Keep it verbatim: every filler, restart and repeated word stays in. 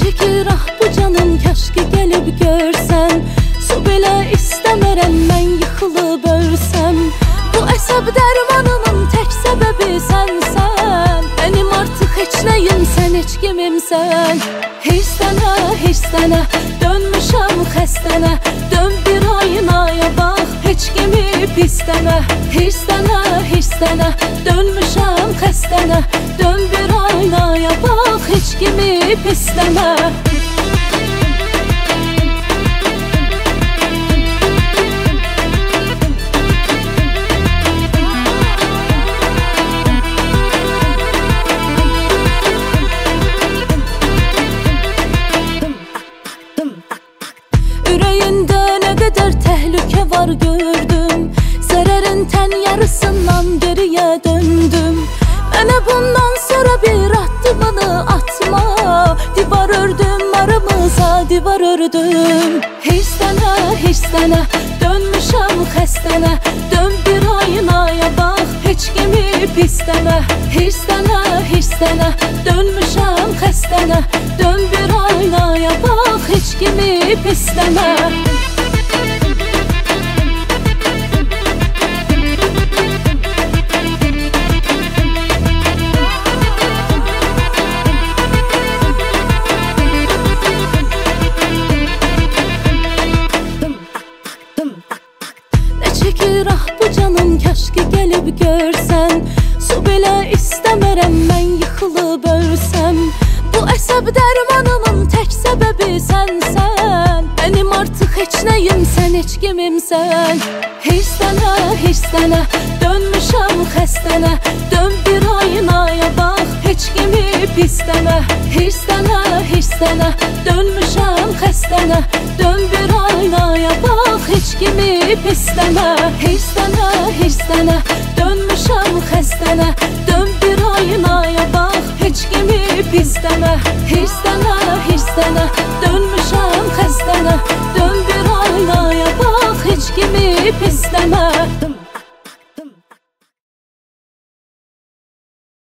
çəkir ah bu canım, kaşki gəlib görsən. Su belə istəmərəm, mən yıxılıb ölsəm. Bu əsəb dərmanımın tək səbəbi sənsən. Mənim artıq heç nəyimsən, heç kimimsən. Hirslənə, hirslənə, dönmüşəm xəstənə. Dön bir aynaya bax, heç kimi pisləmə. Hirslənə, hirslənə, dönmüşəm xəstənə. Dön bir aynaya bax, heç kimi pisləmə. Ürəyində nə qədər təhlükə var gördüm. Zərərin tən yarısından geriyə döndüm. Mənə bundan sonra bir addımını atma. Divar ördüm aramıza, divar ördüm. Hirslənə, hirslənə, dönmüşəm xəstənə. Dön bir aynaya bax, heç kimi pisləmə. Hirslənə, hirslənə, dönmüşəm xəstənə. Dön bir aynaya bax, heç kimi pisləmə. Çəkir ah bu canım, kaşki gəlib görsən. Su belə istəmərəm, mən yıxılıb ölsəm. Bu əsəb dərmanımın tək səbəbi sənsən. Mənim artıq heç nəyimsən, heç kimimsən. Hirslənə, hirslənə, dönmüşəm xəstənə. Dön bir aynaya bax, heç kimi pisləmə. Hirslənə, hirslənə, dönmüşəm xəstənə. Dön bir aynaya bax, heç kimi pisləmə. Hirslənə, hirslənə, dönmüşəm xəstənə. Dön bir aynaya bax, heç kimi pisləmə. Hirslənə, hirslənə, dönmüşəm xəstənə. Dön bir aynaya bax, heç kimi pisləmə.